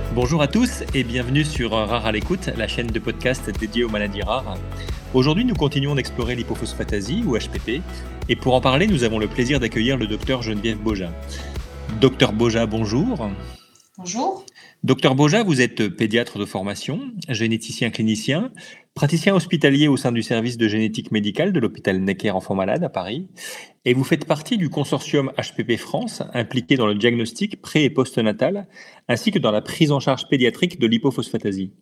Bonjour à tous et bienvenue sur Rare à l'écoute, la chaîne de podcast dédiée aux maladies rares. Aujourd'hui, nous continuons d'explorer l'hypophosphatasie ou HPP et pour en parler, nous avons le plaisir d'accueillir le docteur Geneviève Boja. Docteur Boja, bonjour. Bonjour. Docteur Boja, vous êtes pédiatre de formation, généticien clinicien, praticien hospitalier au sein du service de génétique médicale de l'hôpital Necker Enfants Malades à Paris, et vous faites partie du consortium HPP France, impliqué dans le diagnostic pré- et postnatal, ainsi que dans la prise en charge pédiatrique de l'hypophosphatasie.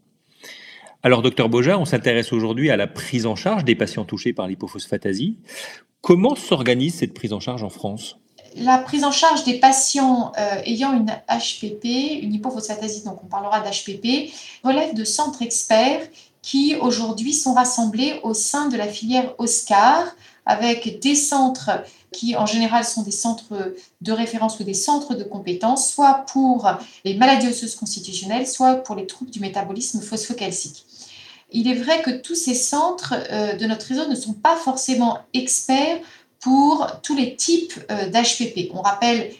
Alors, docteur Boja, on s'intéresse aujourd'hui à la prise en charge des patients touchés par l'hypophosphatasie. Comment s'organise cette prise en charge en France ? La prise en charge des patients ayant une HPP, une hypophosphatasie, donc on parlera d'HPP, relève de centres experts qui aujourd'hui sont rassemblés au sein de la filière OSCAR, avec des centres qui en général sont des centres de référence ou des centres de compétences, soit pour les maladies osseuses constitutionnelles, soit pour les troubles du métabolisme phosphocalcique. Il est vrai que tous ces centres de notre réseau ne sont pas forcément experts pour tous les types d'HPP. On rappelle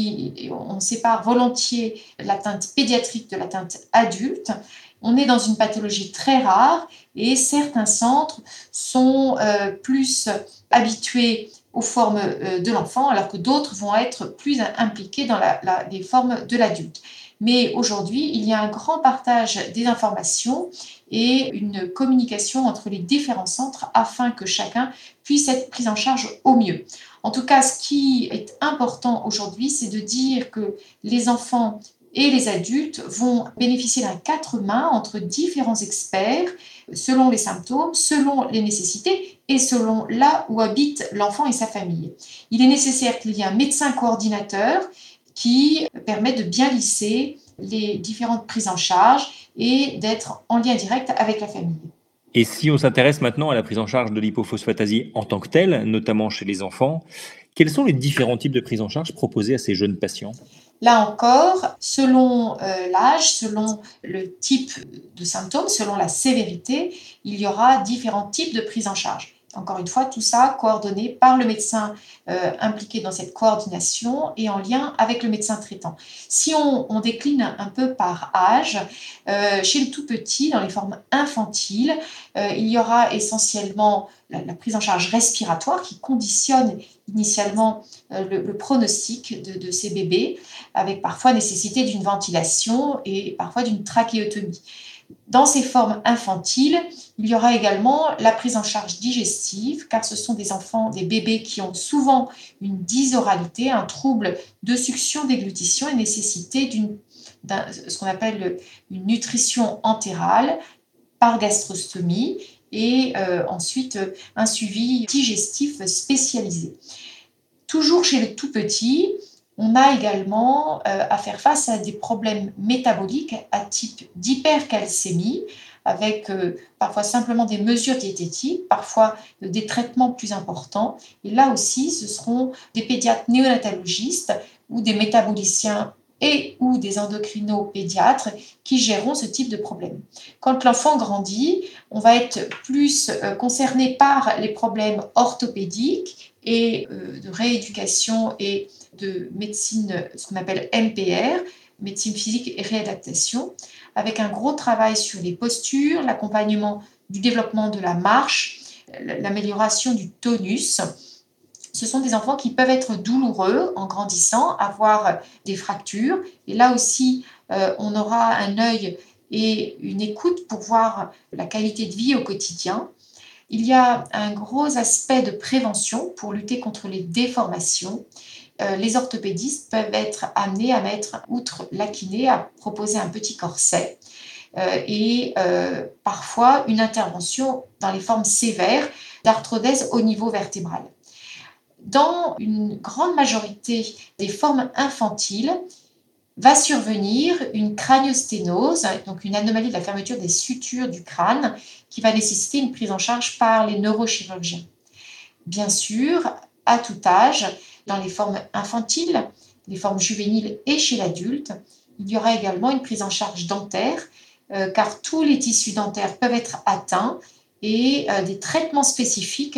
qu'on sépare volontiers l'atteinte pédiatrique de l'atteinte adulte. On est dans une pathologie très rare et certains centres sont plus habitués aux formes de l'enfant, alors que d'autres vont être plus impliqués dans les formes de l'adulte. Mais aujourd'hui, il y a un grand partage des informations et une communication entre les différents centres afin que chacun puisse être pris en charge au mieux. En tout cas, ce qui est important aujourd'hui, c'est de dire que les enfants et les adultes vont bénéficier d'un quatre mains entre différents experts selon les symptômes, selon les nécessités et selon là où habite l'enfant et sa famille. Il est nécessaire qu'il y ait un médecin coordinateur qui permet de bien lisser les différentes prises en charge et d'être en lien direct avec la famille. Et si on s'intéresse maintenant à la prise en charge de l'hypophosphatasie en tant que telle, notamment chez les enfants, quels sont les différents types de prise en charge proposés à ces jeunes patients ? Là encore, selon l'âge, selon le type de symptômes, selon la sévérité, il y aura différents types de prise en charge. Encore une fois, tout ça coordonné par le médecin impliqué dans cette coordination et en lien avec le médecin traitant. Si on décline un peu par âge, chez le tout petit, dans les formes infantiles, il y aura essentiellement la prise en charge respiratoire qui conditionne initialement le pronostic de ces bébés, avec parfois nécessité d'une ventilation et parfois d'une trachéotomie. Dans ces formes infantiles, il y aura également la prise en charge digestive, car ce sont des enfants, des bébés qui ont souvent une dysoralité, un trouble de succion déglutition et nécessité ce qu'on appelle une nutrition entérale par gastrostomie et ensuite un suivi digestif spécialisé. Toujours chez le tout petit, on a également à faire face à des problèmes métaboliques à type d'hypercalcémie, avec parfois simplement des mesures diététiques, parfois des traitements plus importants. Et là aussi, ce seront des pédiatres néonatologistes ou des métaboliciens et ou des endocrinopédiatres qui géreront ce type de problème. Quand l'enfant grandit, on va être plus concerné par les problèmes orthopédiques et de rééducation et de médecine, ce qu'on appelle MPR, médecine physique et réadaptation, avec un gros travail sur les postures, l'accompagnement du développement de la marche, l'amélioration du tonus. Ce sont des enfants qui peuvent être douloureux en grandissant, avoir des fractures. Et là aussi, on aura un œil et une écoute pour voir la qualité de vie au quotidien. Il y a un gros aspect de prévention pour lutter contre les déformations. Les orthopédistes peuvent être amenés à mettre, outre la kiné, à proposer un petit corset et parfois une intervention dans les formes sévères d'arthrodèse au niveau vertébral. Dans une grande majorité des formes infantiles, va survenir une craniosténose, donc une anomalie de la fermeture des sutures du crâne qui va nécessiter une prise en charge par les neurochirurgiens. Bien sûr, à tout âge, dans les formes infantiles, les formes juvéniles et chez l'adulte, il y aura également une prise en charge dentaire, car tous les tissus dentaires peuvent être atteints et des traitements spécifiques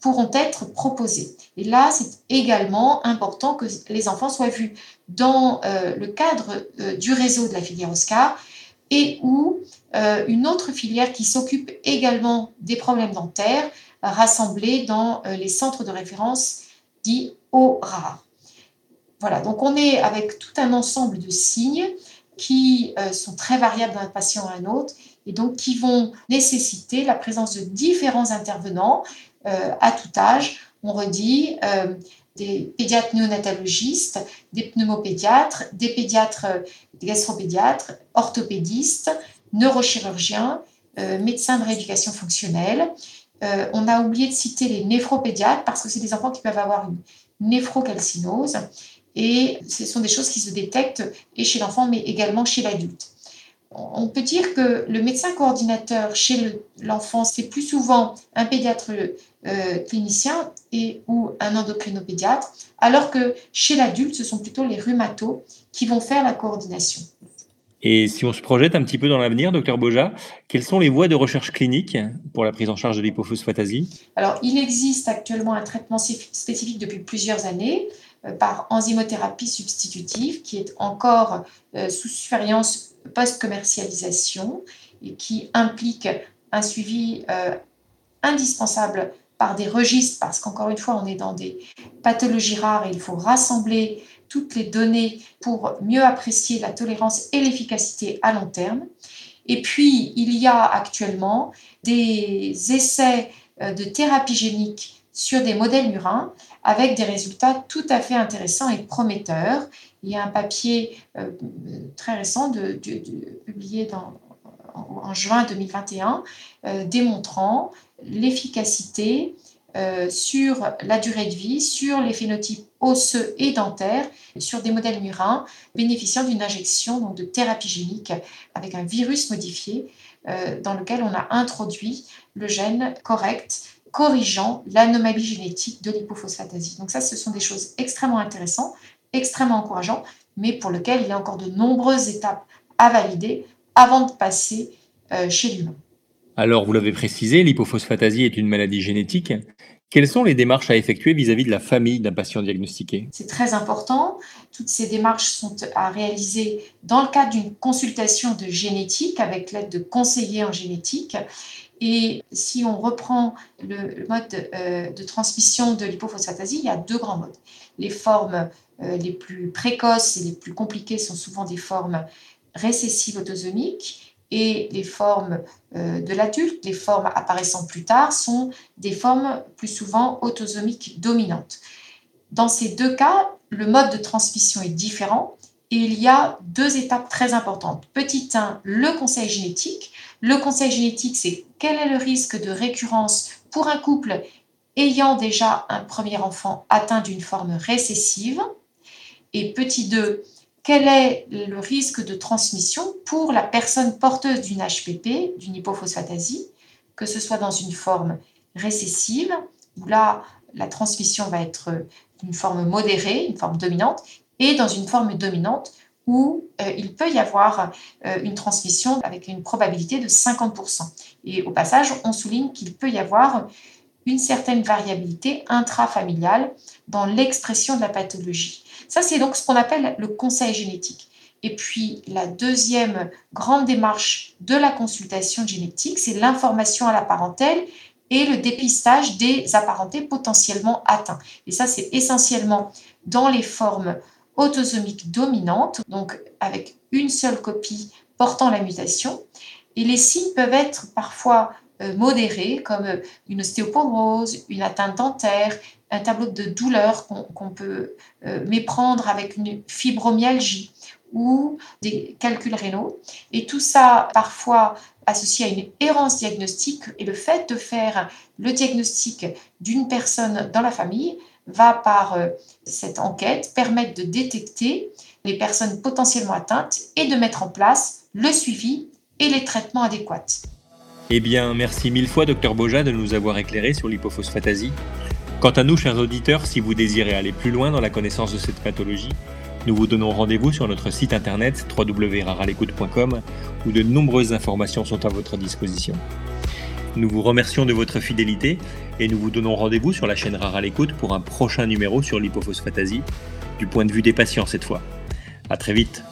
pourront être proposées. Et là, c'est également important que les enfants soient vus dans le cadre du réseau de la filière Oscar et ou une autre filière qui s'occupe également des problèmes dentaires rassemblés dans les centres de référence dits ORAR. Voilà, donc on est avec tout un ensemble de signes qui sont très variables d'un patient à un autre et donc qui vont nécessiter la présence de différents intervenants à tout âge. On redit des pédiatres néonatologistes, des pneumopédiatres, des gastropédiatres, orthopédistes, neurochirurgiens, médecins de rééducation fonctionnelle. On a oublié de citer les néphropédiatres parce que c'est des enfants qui peuvent avoir une néphrocalcinose et ce sont des choses qui se détectent et chez l'enfant mais également chez l'adulte. On peut dire que le médecin coordinateur chez l'enfant, c'est plus souvent un pédiatre clinicien ou un endocrinopédiatre, alors que chez l'adulte, ce sont plutôt les rhumatos qui vont faire la coordination. Et si on se projette un petit peu dans l'avenir, docteur Boja, quelles sont les voies de recherche clinique pour la prise en charge de l'hypophosphatasie ? Alors, il existe actuellement un traitement spécifique depuis plusieurs années par enzymothérapie substitutive qui est encore sous surveillance post-commercialisation et qui implique un suivi indispensable par des registres parce qu'encore une fois, on est dans des pathologies rares et il faut rassembler toutes les données pour mieux apprécier la tolérance et l'efficacité à long terme. Et puis, il y a actuellement des essais de thérapie génique sur des modèles murins avec des résultats tout à fait intéressants et prometteurs. Il y a un papier très récent publié en juin 2021 démontrant l'efficacité sur la durée de vie, sur les phénotypes osseux et dentaires, sur des modèles murins bénéficiant d'une injection donc, de thérapie génique avec un virus modifié dans lequel on a introduit le gène correct corrigeant l'anomalie génétique de l'hypophosphatasie. Donc ça, ce sont des choses extrêmement intéressantes, extrêmement encourageantes, mais pour lesquelles il y a encore de nombreuses étapes à valider avant de passer chez l'humain. Alors, vous l'avez précisé, l'hypophosphatasie est une maladie génétique. Quelles sont les démarches à effectuer vis-à-vis de la famille d'un patient diagnostiqué ? C'est très important. Toutes ces démarches sont à réaliser dans le cadre d'une consultation de génétique avec l'aide de conseillers en génétique. Et si on reprend le mode de transmission de l'hypophosphatasie, il y a deux grands modes. Les formes les plus précoces et les plus compliquées sont souvent des formes récessives autosomiques et les formes de l'adulte, les formes apparaissant plus tard, sont des formes plus souvent autosomiques dominantes. Dans ces deux cas, le mode de transmission est différent et il y a deux étapes très importantes. Petit 1, le conseil génétique. Le conseil génétique, c'est quel est le risque de récurrence pour un couple ayant déjà un premier enfant atteint d'une forme récessive. Et petit 2, quel est le risque de transmission pour la personne porteuse d'une HPP, d'une hypophosphatasie, que ce soit dans une forme récessive, où là, la transmission va être d'une forme modérée, une forme dominante, et dans une forme dominante où il peut y avoir une transmission avec une probabilité de 50%. Et au passage, on souligne qu'il peut y avoir une certaine variabilité intrafamiliale dans l'expression de la pathologie. Ça, c'est donc ce qu'on appelle le conseil génétique. Et puis, la deuxième grande démarche de la consultation génétique, c'est l'information à la parentèle et le dépistage des apparentés potentiellement atteints. Et ça, c'est essentiellement dans les formes autosomiques dominantes, donc avec une seule copie portant la mutation. Et les signes peuvent être parfois modérés, comme une ostéoporose, une atteinte dentaire, un tableau de douleur qu'on peut méprendre avec une fibromyalgie ou des calculs rénaux. Et tout ça, parfois, associé à une errance diagnostique. Et le fait de faire le diagnostic d'une personne dans la famille va, par cette enquête, permettre de détecter les personnes potentiellement atteintes et de mettre en place le suivi et les traitements adéquats. Eh bien, merci mille fois, Dr Boja, de nous avoir éclairé sur l'hypophosphatasie. Quant à nous, chers auditeurs, si vous désirez aller plus loin dans la connaissance de cette pathologie, nous vous donnons rendez-vous sur notre site internet www.raralecoute.com où de nombreuses informations sont à votre disposition. Nous vous remercions de votre fidélité et nous vous donnons rendez-vous sur la chaîne Rare à l'écoute pour un prochain numéro sur l'hypophosphatasie, du point de vue des patients cette fois. À très vite.